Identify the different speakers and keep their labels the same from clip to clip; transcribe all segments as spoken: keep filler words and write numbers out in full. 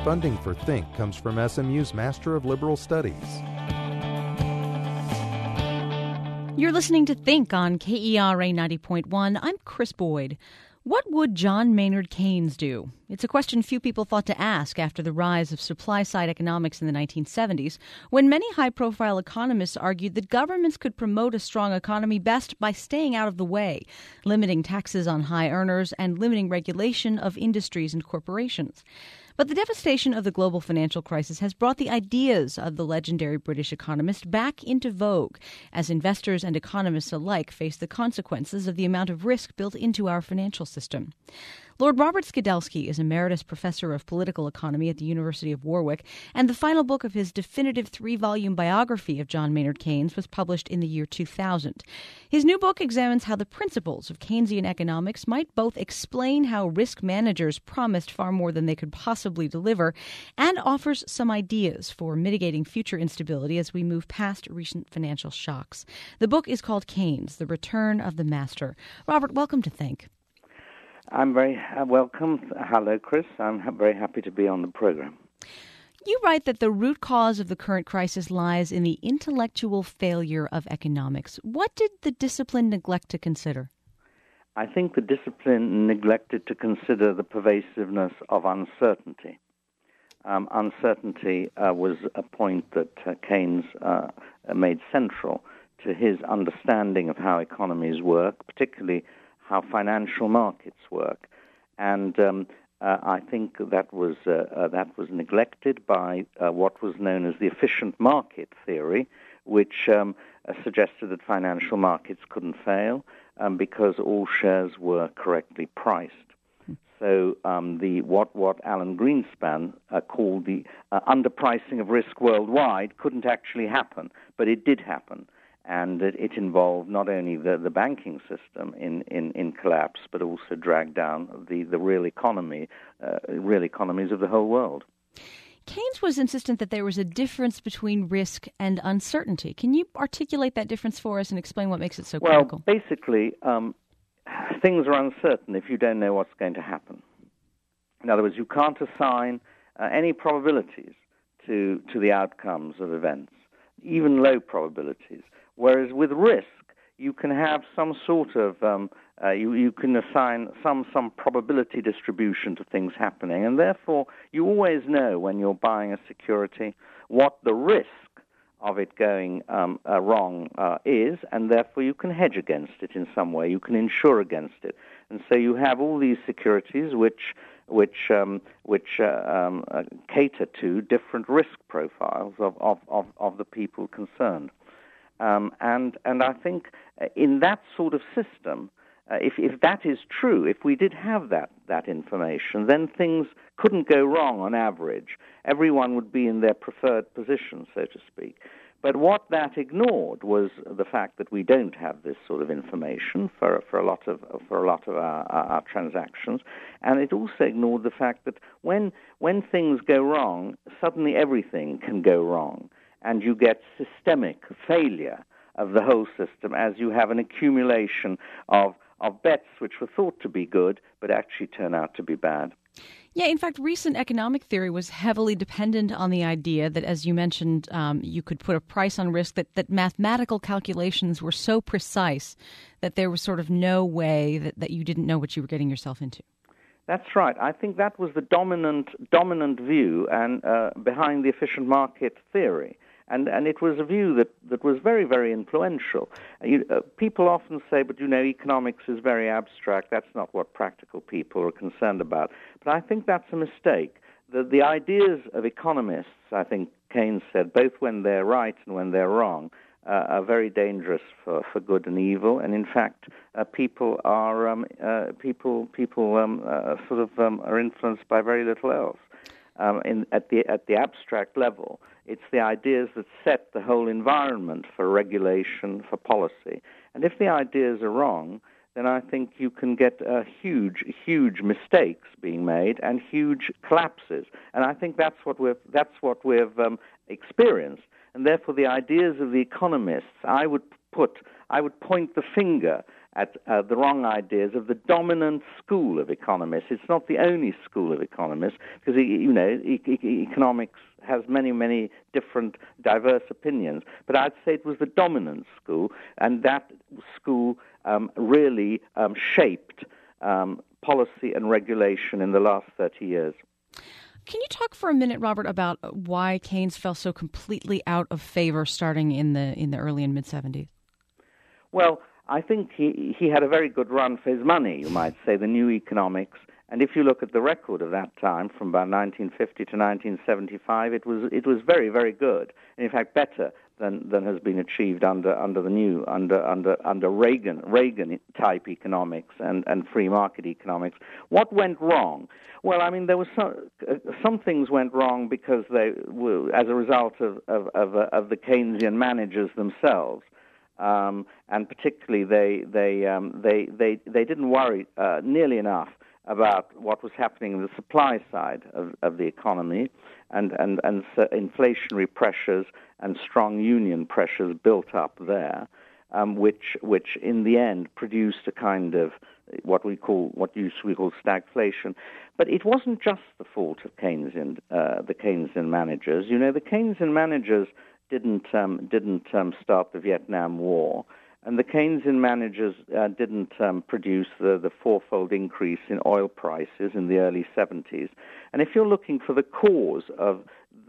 Speaker 1: Funding for Think comes from S M U's Master of Liberal Studies.
Speaker 2: You're listening to Think on K E R A ninety point one. I'm Chris Boyd. What would John Maynard Keynes do? It's a question few people thought to ask after the rise of supply-side economics in the nineteen seventies, when many high-profile economists argued that governments could promote a strong economy best by staying out of the way, limiting taxes on high earners and limiting regulation of industries and corporations. But the devastation of the global financial crisis has brought the ideas of the legendary British economist back into vogue as investors and economists alike face the consequences of the amount of risk built into our financial system. Lord Robert Skidelsky is Emeritus Professor of Political Economy at the University of Warwick, and the final book of his definitive three-volume biography of John Maynard Keynes was published in the year two thousand. His new book examines how the principles of Keynesian economics might both explain how risk managers promised far more than they could possibly deliver, and offers some ideas for mitigating future instability as we move past recent financial shocks. The book is called Keynes, The Return of the Master. Robert, welcome to Think.
Speaker 3: I'm very uh, welcome. Hello, Chris. I'm ha- very happy to be on the program.
Speaker 2: You write that the root cause of the current crisis lies in the intellectual failure of economics. What did the discipline neglect to consider?
Speaker 3: I think the discipline neglected to consider the pervasiveness of uncertainty. Um, uncertainty uh, was a point that uh, Keynes uh, made central to his understanding of how economies work, particularly how financial markets work. And um, uh, I think that was uh, uh, that was neglected by uh, what was known as the efficient market theory, which um, uh, suggested that financial markets couldn't fail um, because all shares were correctly priced. So um, the what what Alan Greenspan uh, called the uh, underpricing of risk worldwide couldn't actually happen, but it did happen. And it, it involved not only the, the banking system in, in, in collapse, but also dragged down the, the real economy, uh, real economies of the whole world.
Speaker 2: Keynes was insistent that there was a difference between risk and uncertainty. Can you articulate that difference for us and explain what makes it so
Speaker 3: well,
Speaker 2: critical?
Speaker 3: Well, basically, um, things are uncertain if you don't know what's going to happen. In other words, you can't assign uh, any probabilities to to the outcomes of events, even low probabilities. Whereas with risk, you can have some sort of, um, uh, you, you can assign some, some probability distribution to things happening. And therefore, you always know when you're buying a security what the risk of it going um, uh, wrong uh, is, and therefore you can hedge against it in some way. You can insure against it. And so you have all these securities which which um, which uh, um, uh, cater to different risk profiles of, of, of, of the people concerned. Um, and and I think in that sort of system, uh, if if that is true, if we did have that that information, then things couldn't go wrong on average. Everyone would be in their preferred position, so to speak. But what that ignored was the fact that we don't have this sort of information for for a lot of for a lot of our, our, our transactions, and it also ignored the fact that when when things go wrong, suddenly everything can go wrong. And you get systemic failure of the whole system as you have an accumulation of, of bets which were thought to be good, but actually turn out to be bad.
Speaker 2: Yeah, in fact, recent economic theory was heavily dependent on the idea that, as you mentioned, um, you could put a price on risk, that, that mathematical calculations were so precise that there was sort of no way that, that you didn't know what you were getting yourself into.
Speaker 3: That's right. I think that was the dominant dominant view and uh, behind the efficient market theory. And and it was a view that, that was very, very influential. You, uh, people often say, but, you know, economics is very abstract. That's not what practical people are concerned about. But I think that's a mistake. The, the ideas of economists, I think Keynes said, both when they're right and when they're wrong, uh, are very dangerous for, for good and evil. And in fact, uh, people are um, uh, people people um, uh, sort of um, are influenced by very little else. Um, in, at the at the abstract level, it's the ideas that set the whole environment for regulation, for policy. And if the ideas are wrong, then I think you can get uh, huge, huge mistakes being made and huge collapses. And I think that's what we've that's what we've um, experienced. And therefore, the ideas of the economists, I would put, I would point the finger at uh, the wrong ideas of the dominant school of economists. It's not the only school of economists, because, you know, e- e- economics has many, many different diverse opinions. But I'd say it was the dominant school, and that school um, really um, shaped um, policy and regulation in the last thirty years.
Speaker 2: Can you talk for a minute, Robert, about why Keynes fell so completely out of favor starting in the in the early and mid-seventies?
Speaker 3: Well, I think he, he had a very good run for his money, you might say, the new economics. And if you look at the record of that time, from about nineteen fifty to nineteen seventy-five, it was it was very, very good. And in fact, better than, than has been achieved under under the new under under under Reagan Reagan type economics and, and free market economics. What went wrong? Well, I mean, there was some uh, some things went wrong because they were as a result of of of, uh, of the Keynesian managers themselves. Um, and particularly, they they um, they they they didn't worry uh, nearly enough about what was happening in the supply side of, of the economy, and and and so inflationary pressures and strong union pressures built up there, um, which which in the end produced a kind of what we call what used we call stagflation. But it wasn't just the fault of Keynesian uh, the Keynesian managers. You know, the Keynesian managers didn't um, didn't um, start the Vietnam War, and the Keynesian managers uh, didn't um, produce the, the fourfold increase in oil prices in the early seventies. And if you're looking for the cause of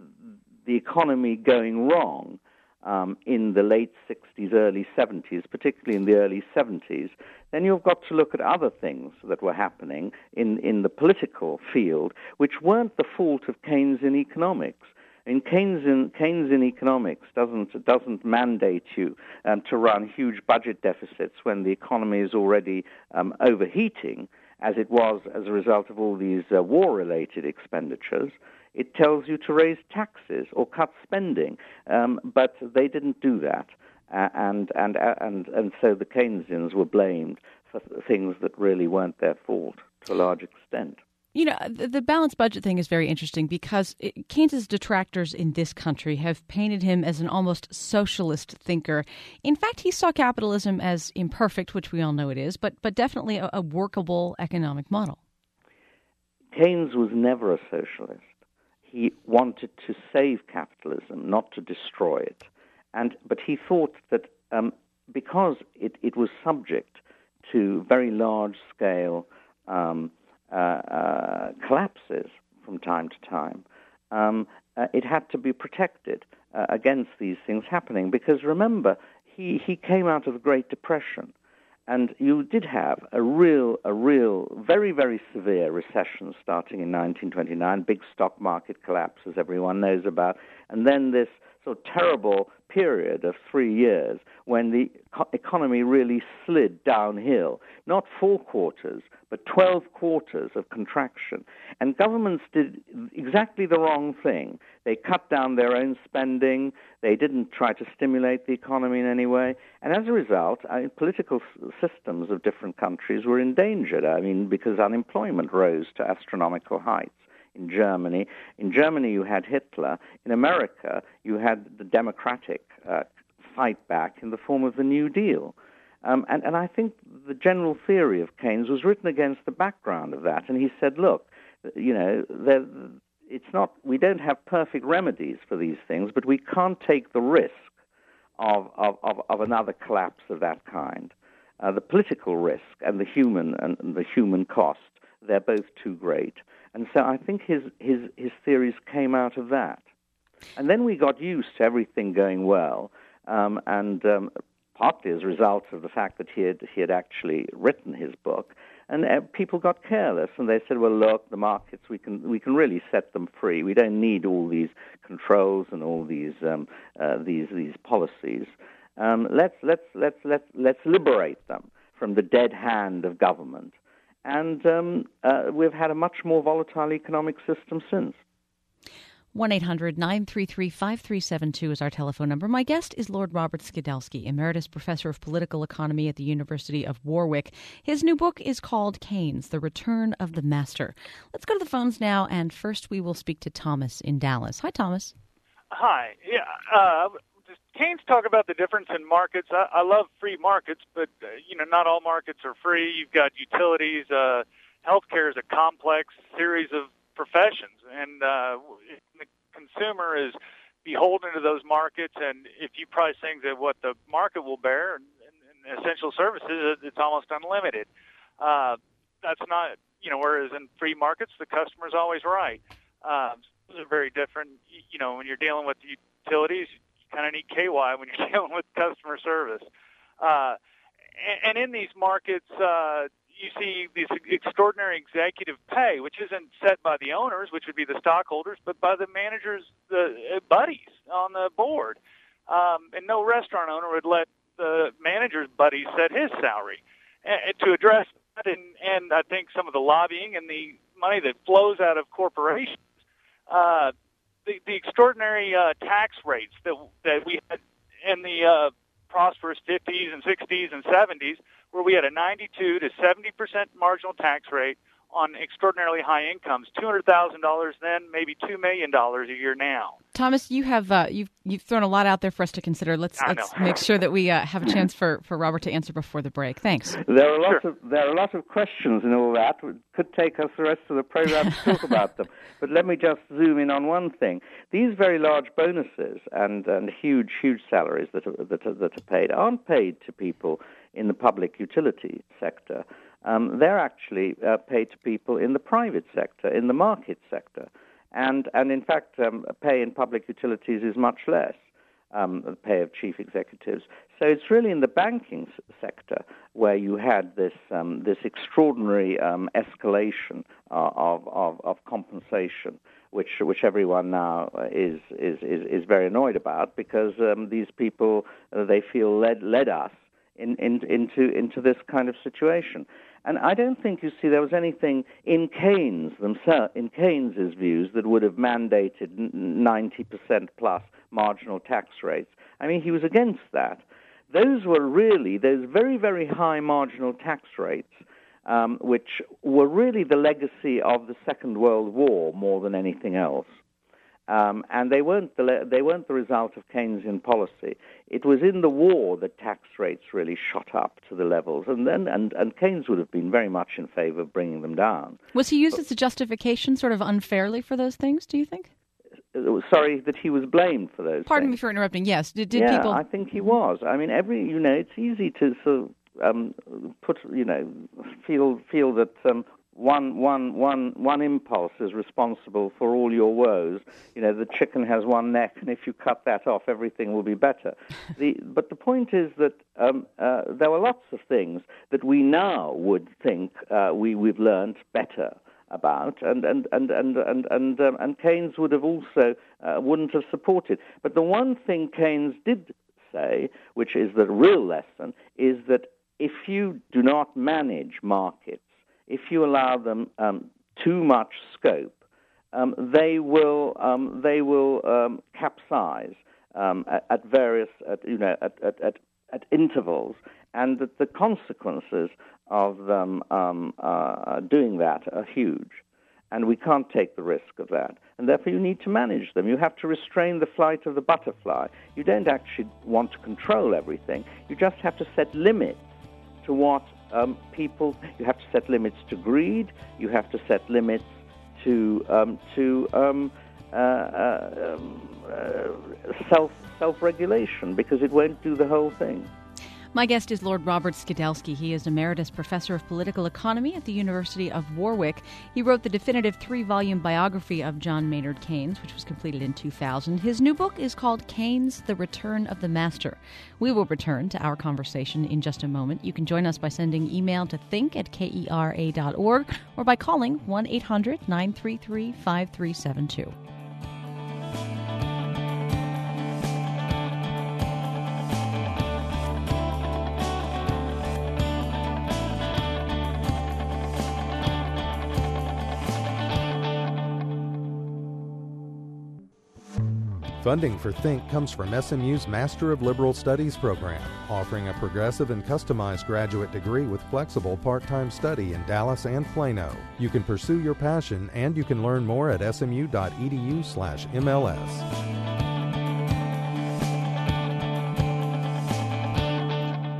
Speaker 3: the economy going wrong um, in the late sixties, early seventies, particularly in the early seventies, then you've got to look at other things that were happening in, in the political field, which weren't the fault of Keynesian economics. In Keynesian, Keynesian economics doesn't doesn't mandate you um, to run huge budget deficits when the economy is already um, overheating, as it was as a result of all these uh, war-related expenditures. It tells you to raise taxes or cut spending, um, but they didn't do that, uh, and and uh, and and so the Keynesians were blamed for things that really weren't their fault to a large extent.
Speaker 2: You know, the, the balanced budget thing is very interesting because it, Keynes's detractors in this country have painted him as an almost socialist thinker. In fact, he saw capitalism as imperfect, which we all know it is, but but definitely a, a workable economic model.
Speaker 3: Keynes was never a socialist. He wanted to save capitalism, not to destroy it. And but he thought that um, because it, it was subject to very large-scale um Uh, uh, collapses from time to time, um, uh, it had to be protected uh, against these things happening. Because remember, he, he came out of the Great Depression, and you did have a real, a real, very, very severe recession starting in nineteen twenty-nine, big stock market collapse, as everyone knows about, and then this sort of terrible period of three years when the co- economy really slid downhill, not four quarters, but twelve quarters of contraction. And governments did exactly the wrong thing. They cut down their own spending. They didn't try to stimulate the economy in any way. And as a result, I mean, political s- systems of different countries were endangered. I mean, because unemployment rose to astronomical heights. In Germany, in Germany, you had Hitler. In America, you had the Democratic uh, fight back in the form of the New Deal. Um, and, and I think the general theory of Keynes was written against the background of that. And he said, look, you know, it's not, we don't have perfect remedies for these things, but we can't take the risk of, of, of, of another collapse of that kind. Uh, the political risk and the human and the human cost, they're both too great. And so I think his, his, his theories came out of that. And then we got used to everything going well, um, and um, partly as a result of the fact that he had, he had actually written his book, and uh, people got careless, and they said, well, look, the markets, we can we can really set them free. We don't need all these controls and all these um, uh, these these policies. Um, let's, let's, let's, let's, let's liberate them from the dead hand of government. And um, uh, we've had a much more volatile economic system since.
Speaker 2: one eight hundred nine three three five three seven two is our telephone number. My guest is Lord Robert Skidelsky, Emeritus Professor of Political Economy at the University of Warwick. His new book is called Keynes, The Return of the Master. Let's go to the phones now, and first we will speak to Thomas in Dallas. Hi, Thomas.
Speaker 4: Hi. Yeah, uh, just Keynes talk about the difference in markets. I, I love free markets, but uh, you know, not all markets are free. You've got utilities. Uh, healthcare is a complex series of professions, and uh, the consumer is beholden to those markets. And if you price things at what the market will bear, and, and essential services, it's almost unlimited. Uh, that's not, you know, whereas in free markets, the customer's always right. Uh, those are very different. You know, when you're dealing with utilities, kind of need K Y when you're dealing with customer service. Uh, and, and in these markets, uh, you see this extraordinary executive pay, which isn't set by the owners, which would be the stockholders, but by the managers, the uh, buddies on the board. Um, and no restaurant owner would let the manager's buddies set his salary. And, and to address that, and, and I think some of the lobbying and the money that flows out of corporations, uh, The, the extraordinary uh, tax rates that that we had in the uh, prosperous fifties and sixties and seventies, where we had a ninety-two to seventy percent marginal tax rate on extraordinarily high incomes, two hundred thousand dollars then, maybe two million dollars a year now.
Speaker 2: Thomas, you have uh, you've you've thrown a lot out there for us to consider. Let's
Speaker 4: I
Speaker 2: let's
Speaker 4: know.
Speaker 2: make sure that we uh, have a chance for, for Robert to answer before the break. Thanks.
Speaker 3: There are lots
Speaker 4: Sure.
Speaker 3: of there are a lot of questions in all that. It could take us the rest of the program to talk about them. But let me just zoom in on one thing. These very large bonuses and, and huge huge salaries that are, that are, that are paid aren't paid to people in the public utility sector. Um, they're actually uh, paid to people in the private sector, in the market sector. And, and in fact, um, pay in public utilities is much less, um, the pay of chief executives. So it's really in the banking s- sector where you had this um, this extraordinary um, escalation uh, of, of of compensation, which which everyone now is is is, is very annoyed about, because um, these people uh, they feel led led us in, in, into into this kind of situation. And I don't think, you see, there was anything in Keynes themselves, in Keynes's views, that would have mandated ninety percent plus marginal tax rates. I mean, he was against that. Those were really, those very, very high marginal tax rates, um, which were really the legacy of the Second World War more than anything else. Um, and they weren't the they weren't the result of Keynesian policy. It was in the war that tax rates really shot up to the levels, and then and, and Keynes would have been very much in favor of bringing them down.
Speaker 2: Was he used as a justification, sort of unfairly, for those things? Do you think?
Speaker 3: Uh, Sorry that he was blamed for those.
Speaker 2: Pardon
Speaker 3: things.
Speaker 2: me for interrupting. Yes, did, did
Speaker 3: yeah,
Speaker 2: people?
Speaker 3: I think he was. I mean, every you know, it's easy to sort of um, put you know feel feel that. Um, One, one, one, one impulse is responsible for all your woes. You know, the chicken has one neck, and if you cut that off, everything will be better. The, but the point is that um, uh, there were lots of things that we now would think uh, we, we've learned better about, and and and and and and, um, and Keynes would have also uh, wouldn't have supported. But the one thing Keynes did say, which is the real lesson, is that if you do not manage markets, if you allow them um, too much scope, um, they will um, they will um, capsize um, at, at various at, you know at, at, at, at intervals, and that the consequences of them um, uh, doing that are huge, and we can't take the risk of that. And therefore, you need to manage them. You have to restrain the flight of the butterfly. You don't actually want to control everything. You just have to set limits to what. Um, people, you have to set limits to greed. You have to set limits to um, to um, uh, uh, um, uh, self self regulation, because it won't do the whole thing.
Speaker 2: My guest is Lord Robert Skidelsky. He is Emeritus Professor of Political Economy at the University of Warwick. He wrote the definitive three-volume biography of John Maynard Keynes, which was completed in two thousand. His new book is called Keynes, The Return of the Master. We will return to our conversation in just a moment. You can join us by sending email to think at kera dot org or by calling one eight hundred nine three three five three seven two.
Speaker 1: Funding for Think comes from S M U's Master of Liberal Studies program, offering a progressive and customized graduate degree with flexible part-time study in Dallas and Plano. You can pursue your passion, and you can learn more at smu dot edu slash M L S.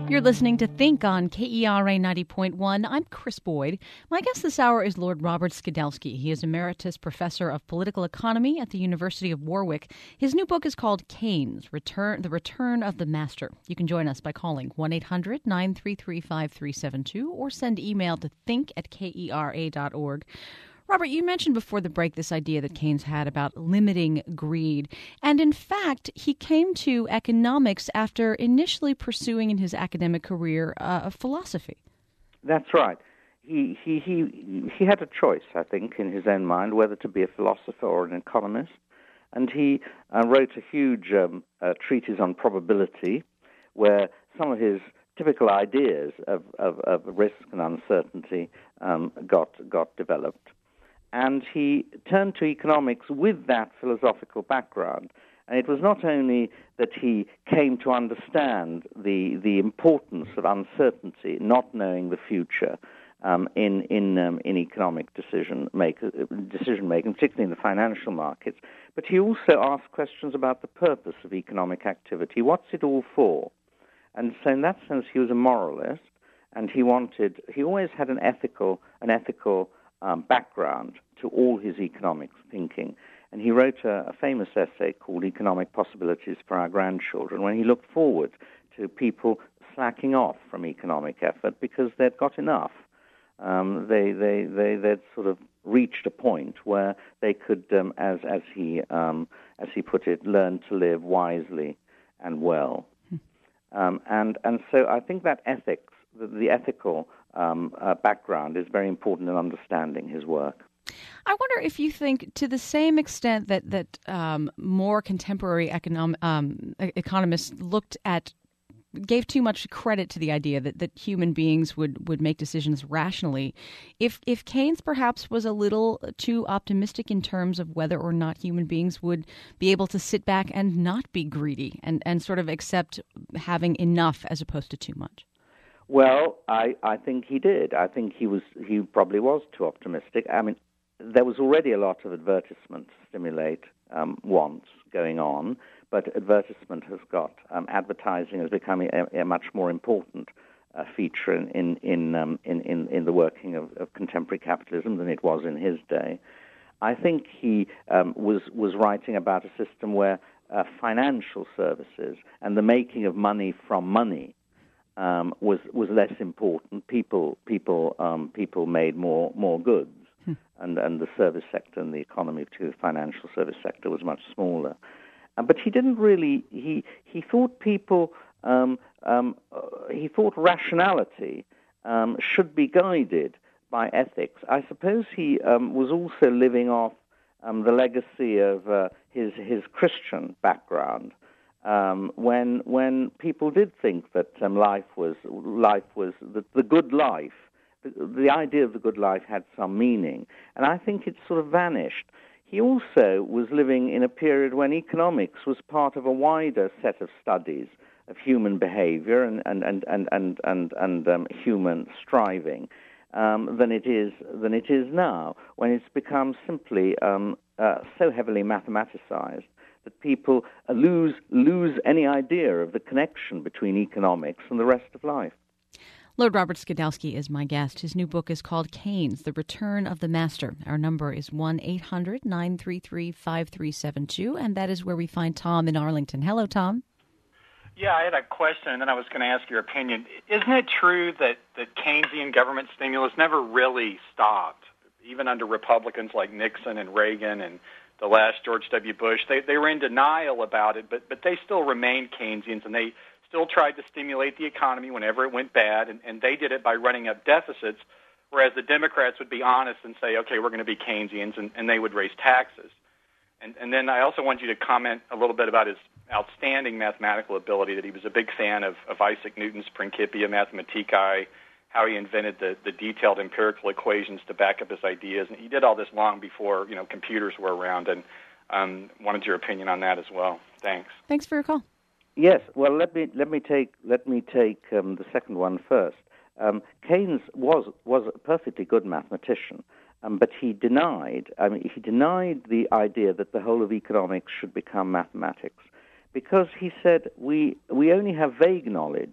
Speaker 2: You're listening to Think on K E R A ninety point one. I'm Chris Boyd. My guest this hour is Lord Robert Skidelsky. He is Emeritus Professor of Political Economy at the University of Warwick. His new book is called Keynes, Return, The Return of the Master. You can join us by calling one eight hundred nine three three five three seven two or send email to think at kera dot org. Robert, you mentioned before the break this idea that Keynes had about limiting greed. And in fact, he came to economics after initially pursuing in his academic career uh, philosophy.
Speaker 3: That's right. He, he, he, he had a choice, I think, in his own mind, whether to be a philosopher or an economist. And he uh, wrote a huge um, uh, treatise on probability, where some of his typical ideas of, of, of risk and uncertainty um, got got developed. And he turned to economics with that philosophical background. And it was not only that he came to understand the the importance of uncertainty, not knowing the future, um, in in um, in economic decision make, decision making, particularly in the financial markets, but he also asked questions about the purpose of economic activity. What's it all for? And so, in that sense, he was a moralist, and he wanted. He always had an ethical an ethical Um, background to all his economics thinking. And he wrote a, a famous essay called Economic Possibilities for Our Grandchildren, when he looked forward to people slacking off from economic effort because they'd got enough. Um, they, they, they, they'd sort of reached a point where they could, um, as, as, he, um, as he put it, learn to live wisely and well. Um, and, and so I think that ethics, the, the ethical Um, uh, background is very important in understanding his work.
Speaker 2: I wonder if you think, to the same extent that that um, more contemporary economic, um, economists looked at, gave too much credit to the idea that, that human beings would, would make decisions rationally, if if Keynes perhaps was a little too optimistic in terms of whether or not human beings would be able to sit back and not be greedy and, and sort of accept having enough as opposed to too much.
Speaker 3: Well, I, I think he did. I think he was he probably was too optimistic. I mean, there was already a lot of advertisement to stimulate um, wants going on, but advertisement has got um, advertising has become a, a much more important uh, feature in in in, um, in in in the working of, of contemporary capitalism than it was in his day. I think he um, was was writing about a system where uh, financial services and the making of money from money Um, was was less important. People people um, people made more more goods, hmm. and and the service sector and the economy, particularly the financial service sector, was much smaller. Uh, but he didn't really. He he thought people. Um, um, uh, he thought rationality um, should be guided by ethics. I suppose he um, was also living off um, the legacy of uh, his his Christian background. Um, when when people did think that um, life was life was the, the good life, the, the idea of the good life had some meaning, and I think it sort of vanished. He also was living in a period when economics was part of a wider set of studies of human behavior and and and and and and, and um, human striving um, than it is than it is now, when it's become simply um, uh, so heavily mathematicized that people lose lose any idea of the connection between economics and the rest of life.
Speaker 2: Lord Robert Skidelsky is my guest. His new book is called Keynes, The Return of the Master. Our number is one eight hundred nine three three five three seven two, and that is where we find Tom in Arlington. Hello, Tom.
Speaker 5: Yeah, I had a question, and then I was going to ask your opinion. Isn't it true that, that Keynesian government stimulus never really stopped, even under Republicans like Nixon and Reagan and the last George W. Bush? They they were in denial about it, but but they still remained Keynesians, and they still tried to stimulate the economy whenever it went bad, and, and they did it by running up deficits, whereas the Democrats would be honest and say, okay, we're going to be Keynesians, and, and they would raise taxes. And, and then I also want you to comment a little bit about his outstanding mathematical ability, that he was a big fan of, of Isaac Newton's Principia Mathematicae, how he invented the, the detailed empirical equations to back up his ideas. And he did all this long before, you know, computers were around, and um, wanted your opinion on that as well. Thanks.
Speaker 2: Thanks for your call.
Speaker 3: Yes, well, let me let me take let me take um, the second one first. Um, Keynes was was a perfectly good mathematician, um, but he denied. I mean, he denied the idea that the whole of economics should become mathematics, because he said we we only have vague knowledge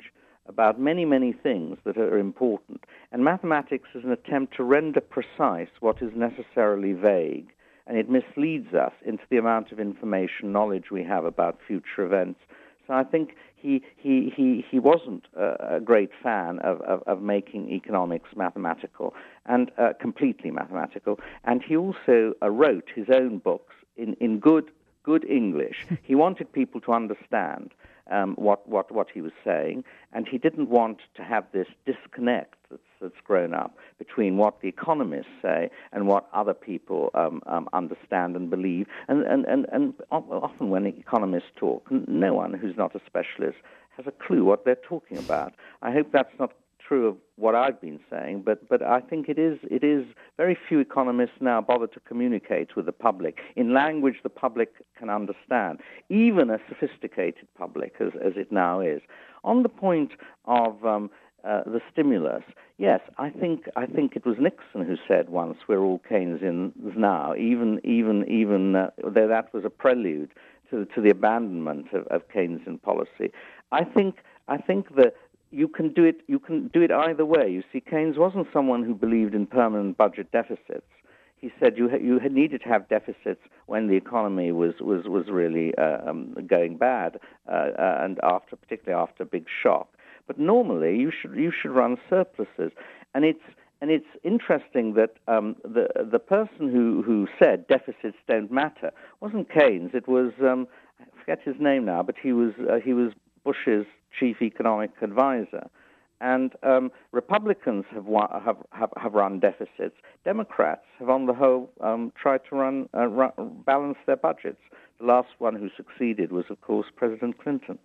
Speaker 3: about many, many things that are important. And mathematics is an attempt to render precise what is necessarily vague, and it misleads us into the amount of information, knowledge we have about future events. So I think he he he, he wasn't a, a great fan of, of, of making economics mathematical and uh, completely mathematical. And he also uh, wrote his own books in, in good good English. He wanted people to understand um, what, what what he was saying, and he didn't want to have this disconnect that's, that's grown up between what the economists say and what other people um, um, understand and believe. And, and, and, and often when economists talk, no one who's not a specialist has a clue what they're talking about. I hope that's not true of what I've been saying, but, but I think it is it is very few economists now bother to communicate with the public in language the public can understand, even a sophisticated public as, as it now is. On the point of um, uh, the stimulus, yes, I think I think it was Nixon who said once, "We're all Keynesians now," even even even uh, though that was a prelude to to the abandonment of, of Keynesian policy. I think I think that you can do it. You can do it either way. You see, Keynes wasn't someone who believed in permanent budget deficits. He said you ha- you had needed to have deficits when the economy was was was really uh, um, going bad, uh, uh, and after particularly after a big shock. But normally you should you should run surpluses, and it's and it's interesting that um, the the person who, who said deficits don't matter wasn't Keynes. It was um, I forget his name now, but he was uh, he was Bush's chief economic advisor. And um, Republicans have, wa- have, have have run deficits. Democrats have, on the whole, um, tried to run, uh, run balance their budgets. The last one who succeeded was, of course, President Clinton.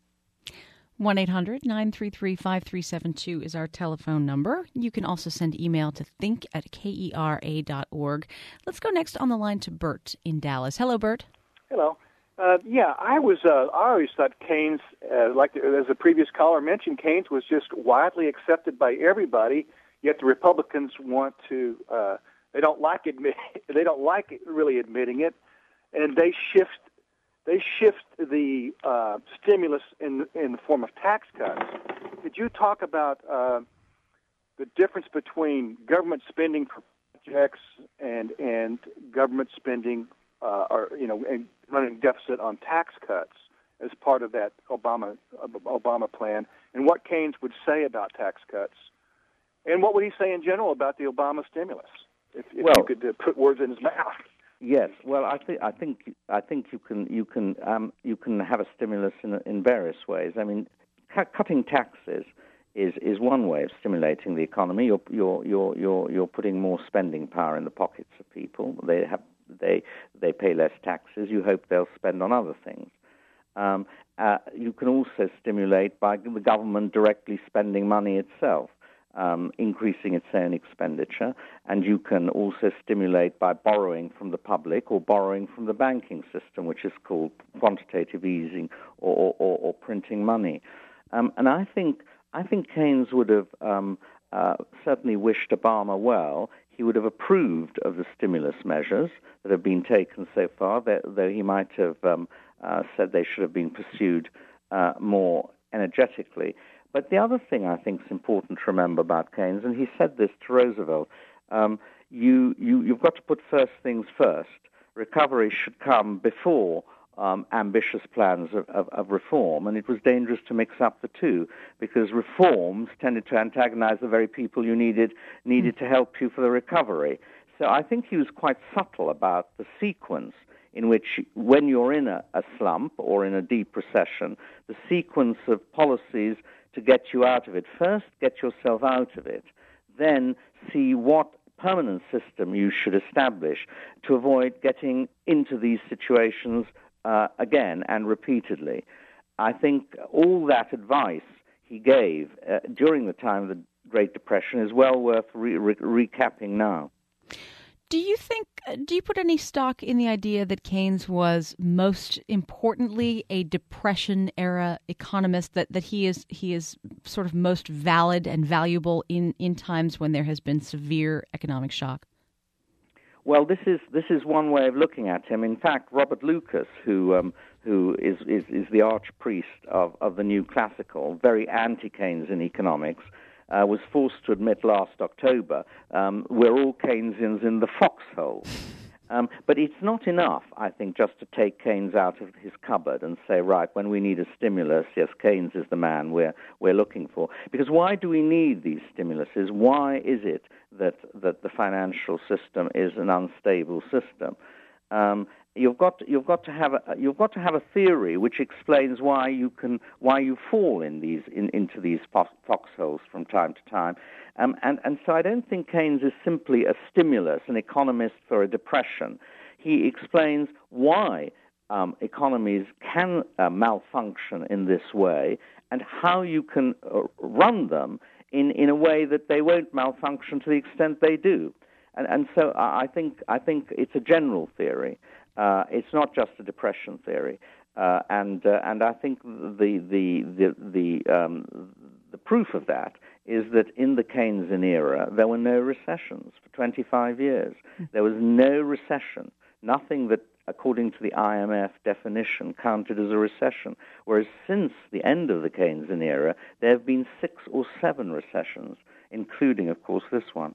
Speaker 2: one eight hundred nine three three five three seven two is our telephone number. You can also send email to think at kera dot org. Let's go next on the line to Bert in Dallas. Hello, Bert.
Speaker 6: Hello. Uh, yeah, I was. Uh, I always thought Keynes, uh, like the, as the previous caller mentioned, Keynes was just widely accepted by everybody. Yet the Republicans want to. Uh, they don't like admit. They don't like it, really admitting it, and they shift. They shift the uh, stimulus in in the form of tax cuts. Could you talk about uh, the difference between government spending for projects and and government spending, uh, or you know, and running deficit on tax cuts as part of that Obama uh, Obama plan, and what Keynes would say about tax cuts, and what would he say in general about the Obama stimulus, if, if
Speaker 3: well,
Speaker 6: you could uh, put words in his mouth?
Speaker 3: Yes, well, I think I think I think you can you can um, you can have a stimulus in in various ways. I mean, cu- cutting taxes is, is one way of stimulating the economy. You're you're you're you're you're putting more spending power in the pockets of people. They have they they pay less taxes. You hope they'll spend on other things. Um, uh, you can also stimulate by the government directly spending money itself. Um, increasing its own expenditure, and you can also stimulate by borrowing from the public or borrowing from the banking system, which is called quantitative easing or, or, or printing money. Um, and I think I think Keynes would have um, uh, certainly wished Obama well. He would have approved of the stimulus measures that have been taken so far, though he might have um, uh, said they should have been pursued uh, more energetically. But the other thing I think is important to remember about Keynes, and he said this to Roosevelt, um, you, you, you've got to put first things first. Recovery should come before um, ambitious plans of, of, of reform, and it was dangerous to mix up the two, because reforms tended to antagonize the very people you needed, needed to help you for the recovery. So I think he was quite subtle about the sequence in which, when you're in a, a slump or in a deep recession, the sequence of policies to get you out of it. First, get yourself out of it. Then see what permanent system you should establish to avoid getting into these situations uh, again and repeatedly. I think all that advice he gave uh, during the time of the Great Depression is well worth re- re- recapping now.
Speaker 2: Do you think, do you put any stock in the idea that Keynes was most importantly a Depression-era economist, that, that he is he is sort of most valid and valuable in, in times when there has been severe economic shock?
Speaker 3: Well, this is this is one way of looking at him. In fact, Robert Lucas, who um, who is, is, is the archpriest of, of the new classical, very anti-Keynes in economics, uh, was forced to admit last October, um, we're all Keynesians in the foxhole. Um, but it's not enough, I think, just to take Keynes out of his cupboard and say, right, when we need a stimulus, yes, Keynes is the man we're we're looking for. Because why do we need these stimuluses? Why is it that that the financial system is an unstable system? Um, you've got you've got to have a, you've got to have a theory which explains why you can why you fall in these in, into these foxholes from time to time. Um, and, and so I don't think Keynes is simply a stimulus, an economist for a depression. He explains why um, economies can uh, malfunction in this way and how you can uh, run them in, in a way that they won't malfunction to the extent they do. And, and so I think I think it's a general theory. Uh, it's not just a depression theory. Uh, and uh, and I think the the the the, um, the proof of that is that in the Keynesian era, there were no recessions for twenty-five years. There was no recession, nothing that, according to the I M F definition, counted as a recession. Whereas since the end of the Keynesian era, there have been six or seven recessions, including, of course, this one.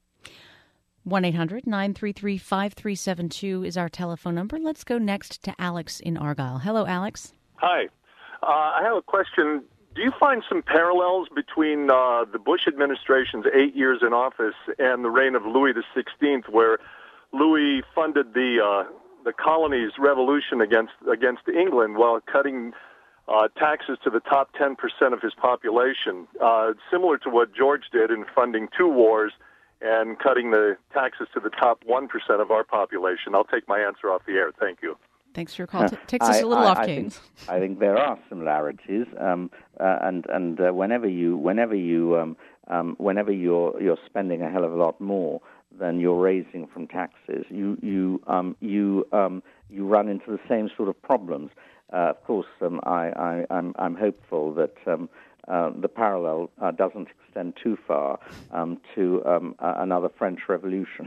Speaker 2: one eight hundred nine three three five three seven two is our telephone number. Let's go next to Alex in Argyle. Hello, Alex.
Speaker 7: Hi. Uh, I have a question. Do you find some parallels between uh, the Bush administration's eight years in office and the reign of Louis the sixteenth, where Louis funded the uh, the colonies' revolution against against England while cutting uh, taxes to the top ten percent of his population, uh, similar to what George did in funding two wars and cutting the taxes to the top one percent of our population? I'll take my answer off the air. Thank you.
Speaker 2: Thanks for your call. T- takes us I, a little
Speaker 3: I,
Speaker 2: off
Speaker 3: I
Speaker 2: Keynes.
Speaker 3: Think, I think there are similarities, um, uh, and and uh, whenever you whenever you um, um, whenever you're you're spending a hell of a lot more than you're raising from taxes, you you um, you um, you run into the same sort of problems. Uh, of course, um, I, I I'm I'm hopeful that um, uh, the parallel uh, doesn't extend too far um, to um, uh, another French Revolution.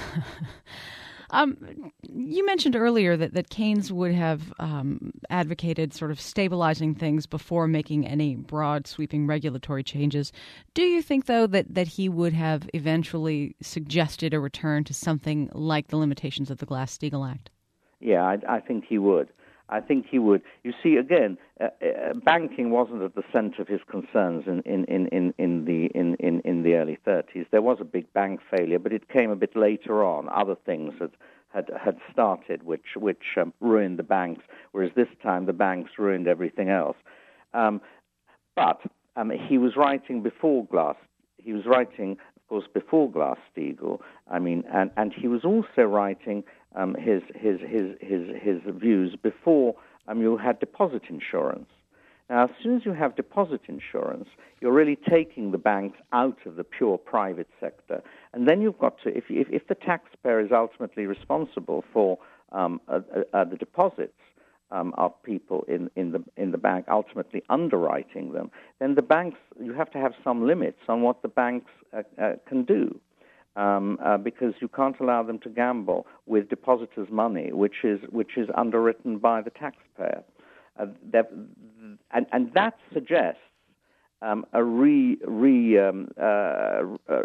Speaker 2: Um, you mentioned earlier that, that Keynes would have um, advocated sort of stabilizing things before making any broad sweeping regulatory changes. Do you think, though, that, that he would have eventually suggested a return to something like the limitations of the Glass-Steagall Act?
Speaker 3: Yeah, I, I think he would. I think he would. You see, again, uh, uh, banking wasn't at the center of his concerns in, in, in, in, in the in, in, in the early thirties. There was a big bank failure, but it came a bit later on. Other things had had, had started, which which um, ruined the banks. Whereas this time, the banks ruined everything else. Um, but um, he was writing before Glass. He was writing, of course, before Glass-Steagall. I mean, and, and he was also writing Um, his, his his his his views before um, you had deposit insurance. Now, as soon as you have deposit insurance, you're really taking the banks out of the pure private sector, and then you've got to, if if, if the taxpayer is ultimately responsible for um, uh, uh, the deposits um, of people in, in the in the bank, ultimately underwriting them, then the banks, you have to have some limits on what the banks uh, uh, can do. Um, uh, because you can't allow them to gamble with depositors' money, which is which is underwritten by the taxpayer, uh, that, and and that suggests um, a re, re um, uh,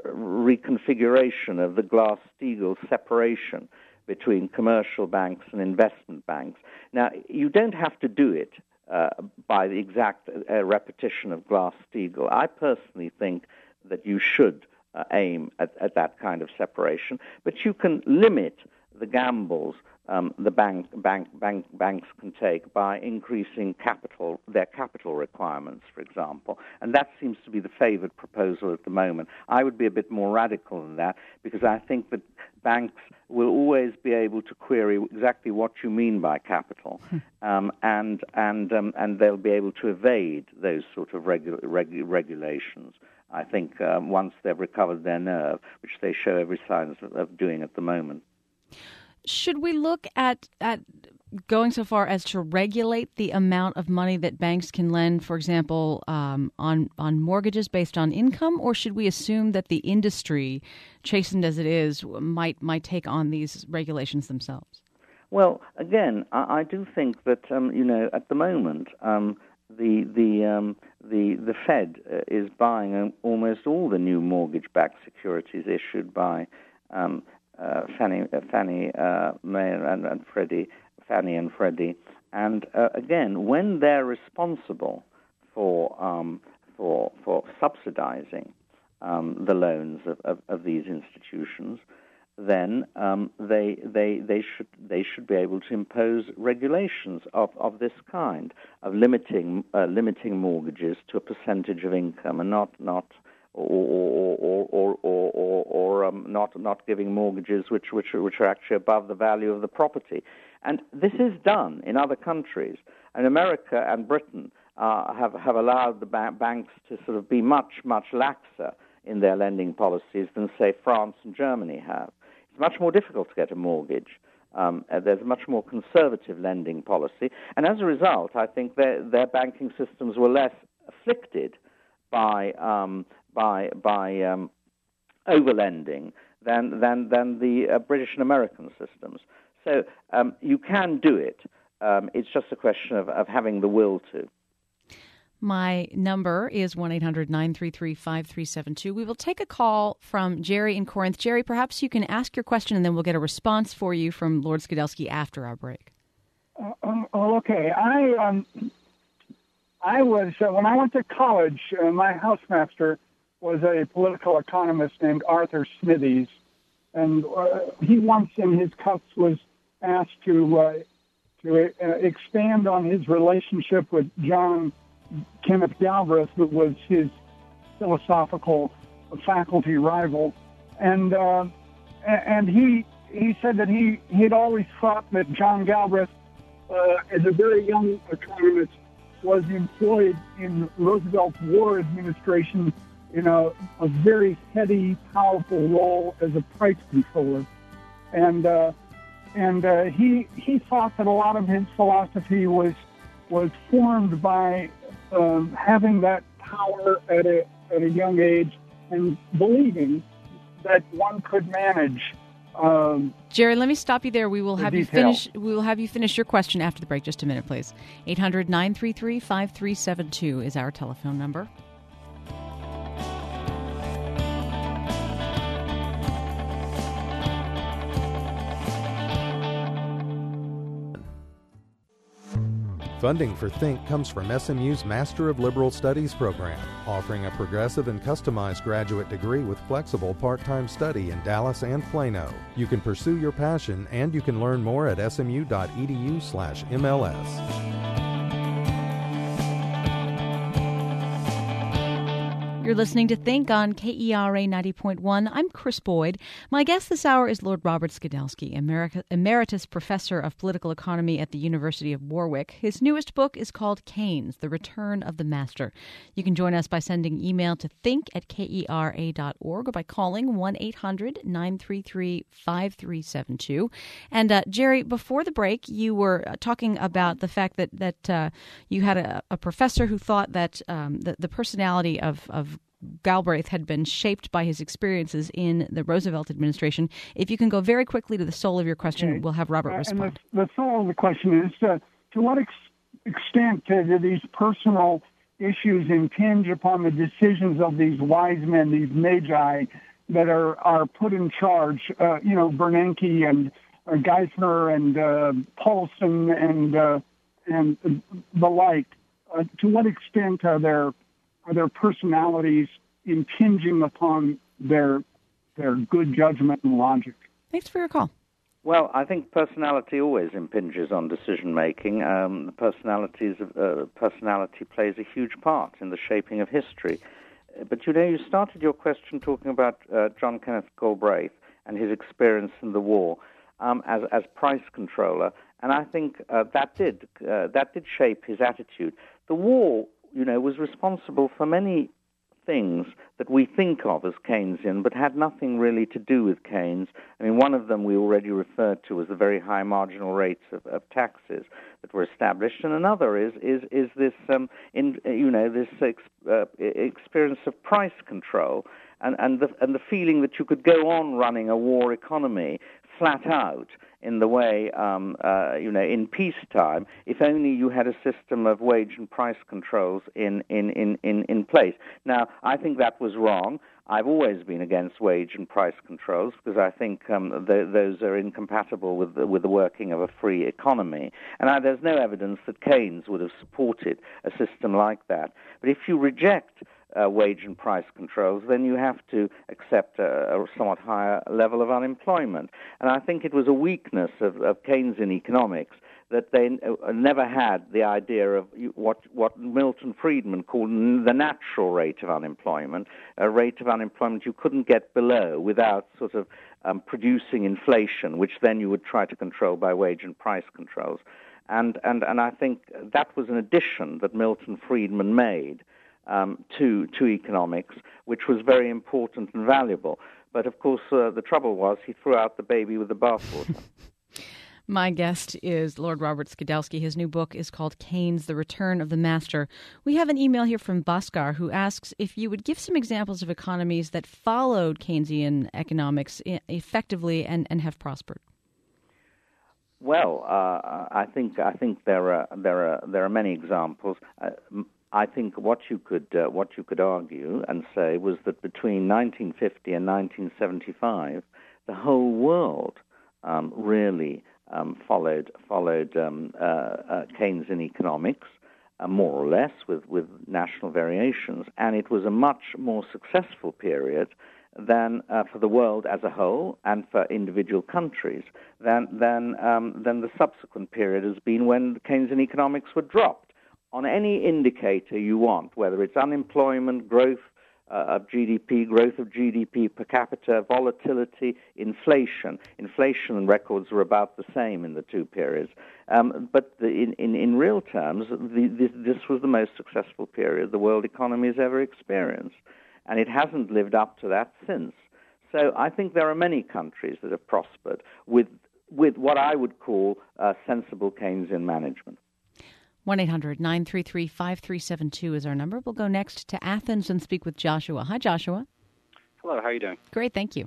Speaker 3: reconfiguration of the Glass-Steagall separation between commercial banks and investment banks. Now, you don't have to do it uh, by the exact uh, repetition of Glass-Steagall. I personally think that you should Uh, aim at, at that kind of separation, but you can limit the gambles um, the bank, bank, bank, banks can take by increasing capital, their capital requirements, for example, and that seems to be the favored proposal at the moment. I would be a bit more radical than that because I think that banks will always be able to query exactly what you mean by capital, um, and and um, and they'll be able to evade those sort of regu- regu- regulations. I think um, once they've recovered their nerve, which they show every sign of, of doing at the moment.
Speaker 2: Should we look at, at going so far as to regulate the amount of money that banks can lend, for example, um, on, on mortgages based on income, or should we assume that the industry, chastened as it is, might might take on these regulations themselves?
Speaker 3: Well, again, I, I do think that um, you know at the moment um, the the um, the the Fed uh, is buying um, almost all the new mortgage-backed securities issued by um, uh, Fannie, uh, Fannie uh, Mae and, and Freddie, Fannie and Freddie, and uh, again, when they're responsible for um, for for subsidizing um, the loans of, of, of these institutions, then um, they they they should they should be able to impose regulations of, of this kind, of limiting uh, limiting mortgages to a percentage of income, and not not or or or or, or, or um, not not giving mortgages which which which are actually above the value of the property. And this is done in other countries. And America and Britain uh, have have allowed the ba- banks to sort of be much much laxer in their lending policies than, say, France and Germany have. It's much more difficult to get a mortgage. Um, uh, there's a much more conservative lending policy. And as a result, I think their, their banking systems were less afflicted by um, by by um, overlending than, than, than the uh, British and American systems. So um, you can do it. Um, it's just a question of, of having the will to.
Speaker 2: My number is one eight hundred nine three three five three seven two. We will take a call from Jerry in Corinth. Jerry, perhaps you can ask your question, and then we'll get a response for you from Lord Skidelsky after our break.
Speaker 8: Uh, um, oh, okay. I um, I was uh, when I went to college. Uh, my housemaster was a political economist named Arthur Smithies, and uh, he once in his cuts was asked to uh, to uh, expand on his relationship with John Kenneth Galbraith, who was his philosophical faculty rival, and uh, and he he said that he he'd always thought that John Galbraith, uh, as a very young economist, was employed in Roosevelt's War Administration in a, a very heady, powerful role as a price controller, and uh, and uh, he he thought that a lot of his philosophy was was formed by Um, having that power at a at a young age and believing that one could manage. Um,
Speaker 2: Jerry, let me stop you there. We will
Speaker 8: the
Speaker 2: have you
Speaker 8: detail.
Speaker 2: finish. We will have you finish your question after the break. Just a minute, please. eight hundred nine three three five three seven two is our telephone number.
Speaker 1: Funding for Think comes from S M U's Master of Liberal Studies program, offering a progressive and customized graduate degree with flexible part-time study in Dallas and Plano. You can pursue your passion, and you can learn more at smu.edu slash MLS.
Speaker 2: You're listening to Think on K E R A ninety point one. I'm Chris Boyd. My guest this hour is Lord Robert Skidelsky, America, Emeritus Professor of Political Economy at the University of Warwick. His newest book is called Keynes, The Return of the Master. You can join us by sending email to think at K E R A dot org or by calling one eight hundred nine three three five three seven two. And uh, Jerry, before the break, you were talking about the fact that, that uh, you had a, a professor who thought that um, the, the personality of, of Galbraith had been shaped by his experiences in the Roosevelt administration. If you can go very quickly to the soul of your question, okay. We'll have Robert
Speaker 8: uh,
Speaker 2: respond.
Speaker 8: And the, the soul of the question is, uh, to what ex- extent uh, do these personal issues impinge upon the decisions of these wise men, these magi that are, are put in charge, uh, you know, Bernanke and uh, Geithner and uh, Paulson and, uh, and the like? Uh, to what extent are there Are their personalities impinging upon their their good judgment and logic?
Speaker 2: Thanks for your call.
Speaker 3: Well, I think personality always impinges on decision making. Um, the personalities of, uh, personality plays a huge part in the shaping of history. But you know, you started your question talking about uh, John Kenneth Galbraith and his experience in the war um, as as price controller, and I think uh, that did uh, that did shape his attitude. The war, you know, was responsible for many things that we think of as Keynesian, but had nothing really to do with Keynes. I mean, one of them we already referred to was the very high marginal rates of, of taxes that were established, and another is is is this, um, in you know, this ex, uh, experience of price control and and the and the feeling that you could go on running a war economy flat out in the way, um, uh, you know, in peacetime, if only you had a system of wage and price controls in, in, in, in, in place. Now, I think that was wrong. I've always been against wage and price controls because I think um, th- those are incompatible with the, with the working of a free economy. And I, there's no evidence that Keynes would have supported a system like that. But if you reject Uh, wage and price controls, then you have to accept a, a somewhat higher level of unemployment. And I think it was a weakness of, of Keynesian economics that they uh, never had the idea of what, what Milton Friedman called the natural rate of unemployment, a rate of unemployment you couldn't get below without sort of um, producing inflation, which then you would try to control by wage and price controls. And, and, and I think that was an addition that Milton Friedman made Um, to to economics, which was very important and valuable. But of course, uh, the trouble was he threw out the baby with the bathwater.
Speaker 2: My guest is Lord Robert Skidelsky. His new book is called Keynes, The Return of the Master. We have an email here from Bhaskar who asks if you would give some examples of economies that followed Keynesian economics effectively and, and have prospered.
Speaker 3: Well, uh, I think I think there are there are there are many examples. Uh, I think what you could uh, what you could argue and say was that between nineteen fifty and nineteen seventy-five, the whole world um, really um, followed followed um, uh, uh, Keynesian economics, uh, more or less, with, with national variations, and it was a much more successful period than uh, for the world as a whole and for individual countries than than um, than the subsequent period has been when Keynesian economics were dropped. On any indicator you want, whether it's unemployment, growth uh, of G D P, growth of G D P per capita, volatility, inflation. Inflation records are about the same in the two periods. Um, but the, in, in, in real terms, the, this, this was the most successful period the world economy has ever experienced. And it hasn't lived up to that since. So I think there are many countries that have prospered with, with what I would call uh, sensible Keynesian management.
Speaker 2: one eight hundred nine three three five three seven two is our number. We'll go next to Athens and speak with Joshua. Hi, Joshua.
Speaker 9: Hello, how are you doing?
Speaker 2: Great, thank you.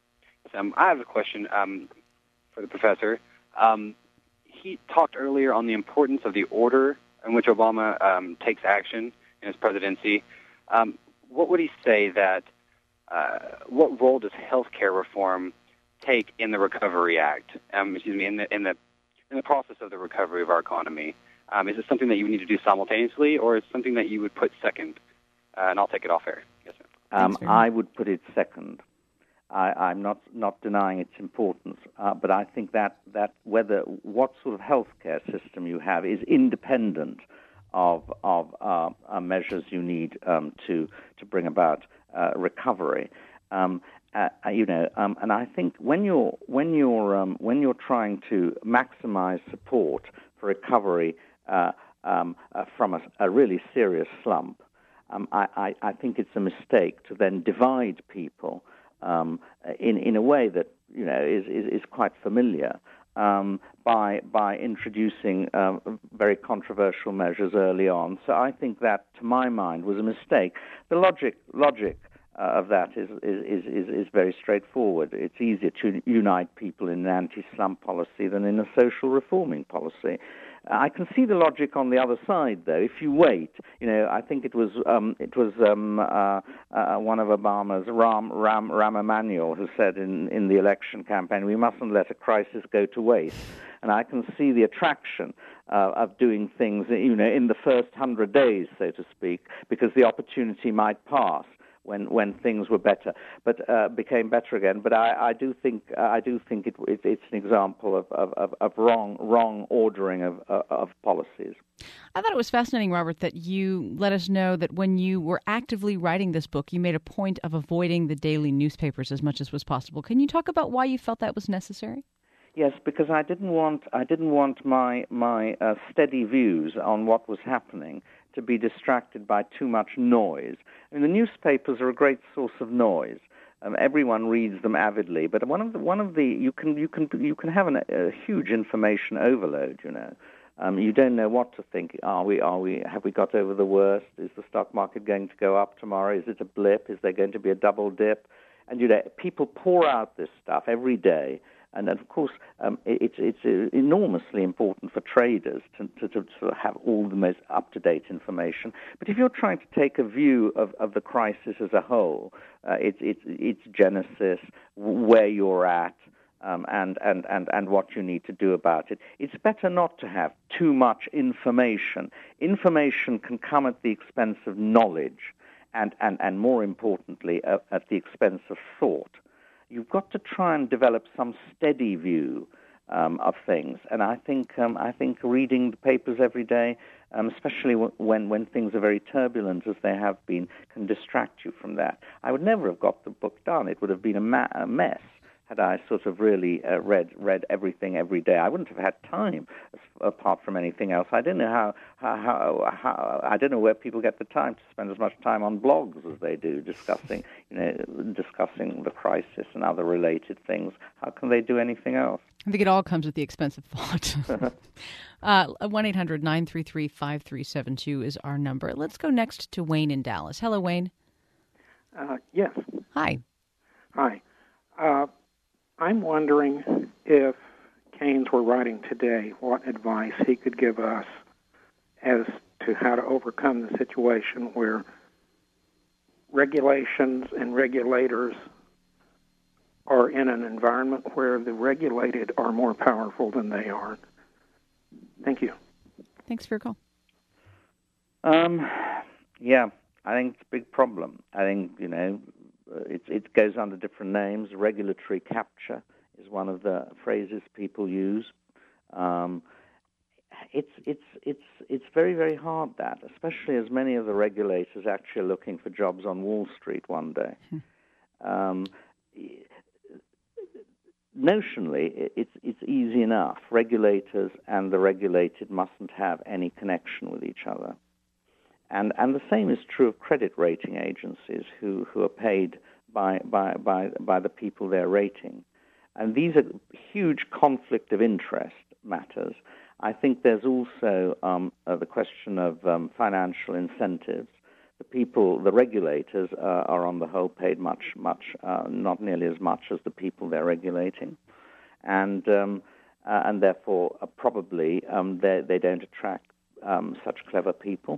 Speaker 9: Um, I have a question um, for the professor. Um, he talked earlier on the importance of the order in which Obama um, takes action in his presidency. Um, what would he say that, uh, what role does health care reform take in the Recovery Act, um, excuse me, in the, in, the, in the process of the recovery of our economy? Um, is it something that you would need to do simultaneously, or is it something that you would put second? Uh, and I'll take it off air. Yes, sir.
Speaker 3: Um, I would put it second. I, I'm not, not denying its importance, uh, but I think that, that whether what sort of healthcare system you have is independent of, of uh, uh, measures you need um, to, to bring about uh, recovery. Um, uh, you know, um, and I think when you're when you're um, when you're trying to maximize support for recovery Uh, um, uh, from a, a really serious slump, um, I, I, I think it's a mistake to then divide people um, in in a way that you know is is, is quite familiar um, by by introducing uh, very controversial measures early on. So I think that, to my mind, was a mistake. The logic logic uh, of that is is, is is very straightforward. It's easier to unite people in an anti-slump policy than in a social reforming policy. I can see the logic on the other side, though. If you wait, you know, I think it was um, it was um, uh, uh, one of Obama's, Ram Ram Rahm Emanuel, who said in, in the election campaign, "We mustn't let a crisis go to waste." And I can see the attraction uh, of doing things, you know, in the first hundred days, so to speak, because the opportunity might pass when when things were better, but uh, became better again. But I, I do think uh, I do think it, it, it's an example of, of, of wrong wrong ordering of of policies.
Speaker 2: I thought it was fascinating, Robert, that you let us know that when you were actively writing this book, you made a point of avoiding the daily newspapers as much as was possible. Can you talk about why you felt that was necessary?
Speaker 3: Yes, because I didn't want I didn't want my my uh, steady views on what was happening to be distracted by too much noise. I mean, the newspapers are a great source of noise. Um, everyone reads them avidly, but one of the one of the you can you can you can have an, a huge information overload. You know, um, you don't know what to think. Are we are we have we got over the worst? Is the stock market going to go up tomorrow? Is it a blip? Is there going to be a double dip? And you know, people pour out this stuff every day. And of course, um, it, it's it's enormously important for traders to, to, to sort of have all the most up-to-date information. But if you're trying to take a view of, of the crisis as a whole, uh, it's it's its genesis, where you're at, um, and, and, and, and what you need to do about it, it's better not to have too much information. Information can come at the expense of knowledge, and, and, and more importantly, uh, at the expense of thought. You've got to try and develop some steady view um, of things, and I think um, I think reading the papers every day, um, especially w- when when things are very turbulent as they have been, can distract you from that. I would never have got the book done; it would have been a, ma- a mess had I sort of really uh, read read everything every day. I wouldn't have had time, apart from anything else. I don't know how, how, how, how I don't know where people get the time to spend as much time on blogs as they do, discussing, you know, discussing the crisis and other related things. How can they do anything else?
Speaker 2: I think it all comes at the expense of thought. uh, one eight hundred nine three three five three seven two is our number. Let's go next to Wayne in Dallas. Hello, Wayne.
Speaker 10: Uh, yes.
Speaker 2: Hi.
Speaker 10: Hi. Uh, I'm wondering if Keynes were writing today, what advice he could give us as to how to overcome the situation where regulations and regulators are in an environment where the regulated are more powerful than they are. Thank you.
Speaker 2: Thanks for your call.
Speaker 3: Um, yeah, I think it's a big problem. I think, you know, It, it goes under different names. Regulatory capture is one of the phrases people use. Um, it's it's it's it's very very hard, that, especially as many of the regulators actually are looking for jobs on Wall Street one day. um, notionally, it's it's easy enough. Regulators and the regulated mustn't have any connection with each other. And and the same is true of credit rating agencies who, who are paid by, by, by, by the people they're rating. And these are huge conflict of interest matters. I think there's also um, uh, the question of um, financial incentives. The people, the regulators uh, are on the whole paid much, much, uh, not nearly as much as the people they're regulating. And, um, uh, and therefore, uh, probably um, they, they don't attract um, such clever people.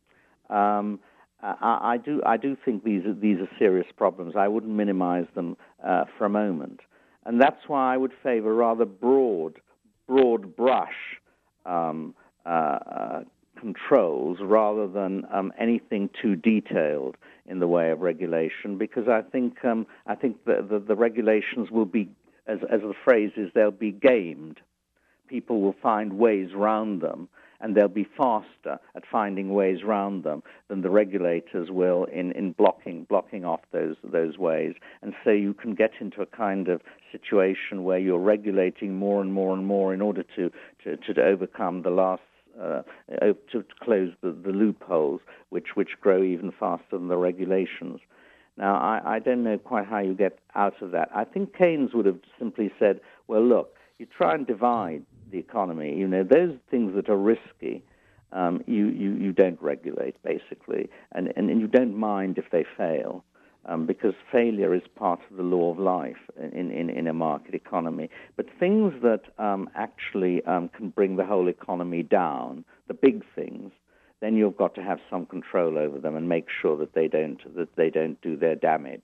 Speaker 3: Um, I, I do. I do think these are, these are serious problems. I wouldn't minimize them uh, for a moment, and that's why I would favor rather broad, broad brush um, uh, uh, controls rather than um, anything too detailed in the way of regulation. Because I think um, I think the, the, the regulations will be, as as the phrase is, they'll be gamed. People will find ways round them, and they'll be faster at finding ways round them than the regulators will in, in blocking blocking off those those ways. And so you can get into a kind of situation where you're regulating more and more and more in order to, to, to overcome the last, uh, to close the, the loopholes, which, which grow even faster than the regulations. Now, I, I don't know quite how you get out of that. I think Keynes would have simply said, well, look, you try and divide the economy. You know, those things that are risky, um, you, you, you don't regulate, basically, and, and, and you don't mind if they fail, um, because failure is part of the law of life in, in, in a market economy. But things that um, actually um, can bring the whole economy down, the big things, then you've got to have some control over them and make sure that they don't that they don't do their damage.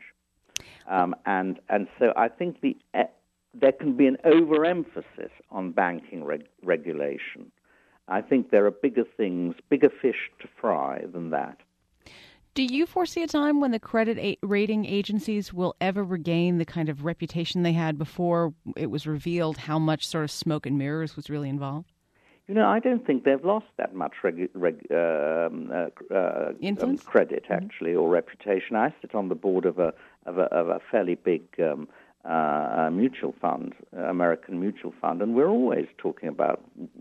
Speaker 3: Um, and and so I think the there can be an overemphasis on banking reg- regulation. I think there are bigger things, bigger fish to fry than that.
Speaker 2: Do you foresee a time when the credit a- rating agencies will ever regain the kind of reputation they had before it was revealed how much sort of smoke and mirrors was really involved?
Speaker 3: You know, I don't think they've lost that much reg- reg- um, uh, uh, um, credit, actually, mm-hmm. or reputation. I sit on the board of a of a, of a fairly big um, uh, mutual fund, uh, American mutual fund, and we're always talking about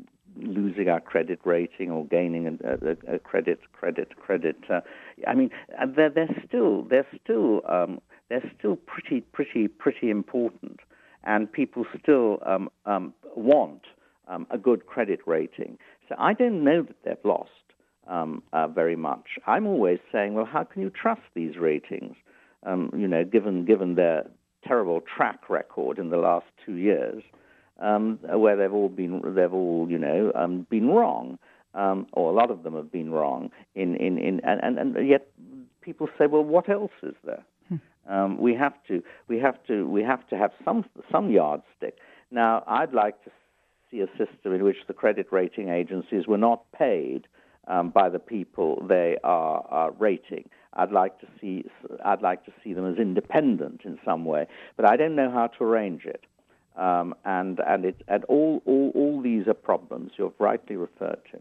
Speaker 3: losing our credit rating or gaining a, a, a credit, credit, credit. Uh, I mean, they're, they're still they're still um, they're still pretty, pretty, pretty important, and people still um, um, want. Um, a good credit rating. So I don't know that they've lost um, uh, very much. I'm always saying, well, how can you trust these ratings, um, you know, given given their terrible track record in the last two years, um, where they've all been they've all you know um, been wrong, um, or a lot of them have been wrong. In in, in and, and, and yet people say, well, what else is there? Hmm. Um, we have to we have to we have to have some some yardstick. Now, I'd like to see a system in which the credit rating agencies were not paid um, by the people they are, are rating. I'd like to see I'd like to see them as independent in some way, but I don't know how to arrange it. Um, and and it and all, all all these are problems you've rightly referred to.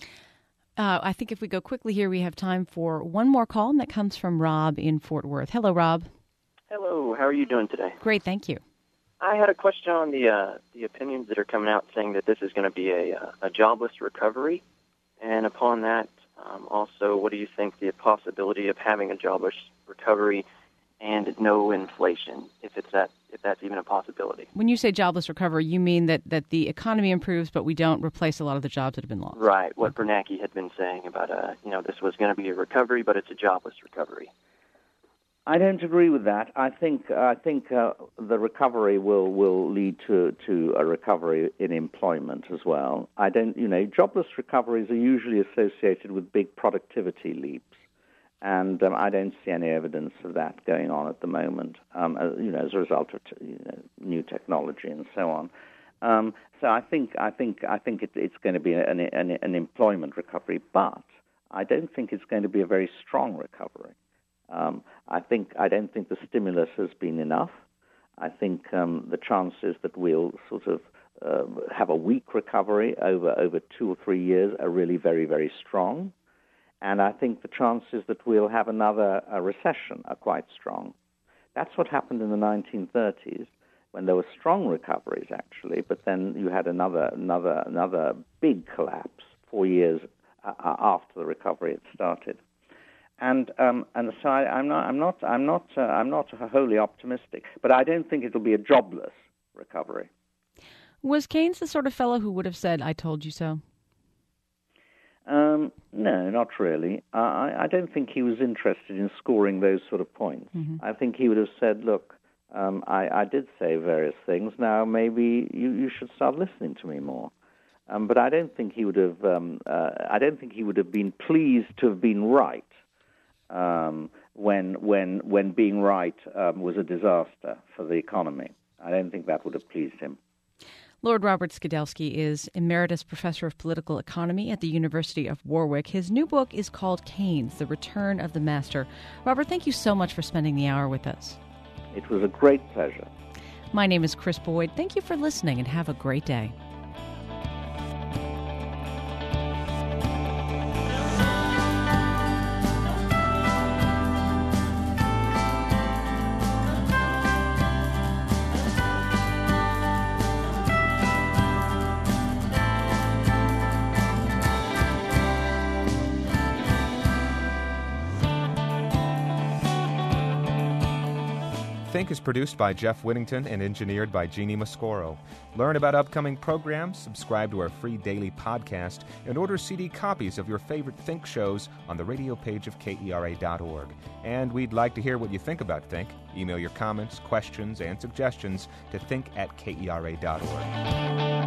Speaker 2: Uh, I think if we go quickly here, we have time for one more call, and that comes from Rob in Fort Worth. Hello, Rob.
Speaker 11: Hello. How are you doing today?
Speaker 2: Great, thank you.
Speaker 11: I had a question on the uh, the opinions that are coming out saying that this is going to be a, a jobless recovery, and upon that, um, also, what do you think the possibility of having a jobless recovery and no inflation, if it's that, if that's even a possibility?
Speaker 2: When you say jobless recovery, you mean that, that the economy improves, but we don't replace a lot of the jobs that have been lost.
Speaker 11: Right. What Bernanke had been saying about, uh, you know, this was going to be a recovery, but it's a jobless recovery.
Speaker 3: I don't agree with that. I think uh, I think uh, the recovery will, will lead to, to a recovery in employment as well. I don't, you know, jobless recoveries are usually associated with big productivity leaps, and um, I don't see any evidence of that going on at the moment. Um, as, you know, as a result of t- you know, new technology and so on. Um, so I think I think I think it, it's going to be an, an, an employment recovery, but I don't think it's going to be a very strong recovery. Um, I think I don't think the stimulus has been enough. I think um, the chances that we'll sort of uh, have a weak recovery over, over two or three years are really very, very strong. And I think the chances that we'll have another uh, recession are quite strong. That's what happened in the nineteen thirties, when there were strong recoveries, actually, but then you had another another another big collapse four years uh, after the recovery had started. And um, and so I, I'm not I'm not I'm not uh, I'm not wholly optimistic, but I don't think it'll be a jobless recovery.
Speaker 2: Was Keynes the sort of fellow who would have said, "I told you so"?
Speaker 3: Um, no, not really. I, I don't think he was interested in scoring those sort of points. Mm-hmm. I think he would have said, "Look, um, I, I did say various things. Now maybe you, you should start listening to me more." Um, but I don't think he would have. Um, uh, I don't think he would have been pleased to have been right. Um, when when when being right um, was a disaster for the economy. I don't think that would have pleased him.
Speaker 2: Lord Robert Skidelsky is Emeritus Professor of Political Economy at the University of Warwick. His new book is called Keynes, The Return of the Master. Robert, thank you so much for spending the hour with us.
Speaker 3: It was a great pleasure.
Speaker 2: My name is Chris Boyd. Thank you for listening and have a great day.
Speaker 12: Think is produced by Jeff Whittington and engineered by Jeannie Mascoro. Learn about upcoming programs, subscribe to our free daily podcast, and order C D copies of your favorite Think shows on the radio page of K E R A dot org. And we'd like to hear what you think about Think. Email your comments, questions, and suggestions to think at K E R A dot org.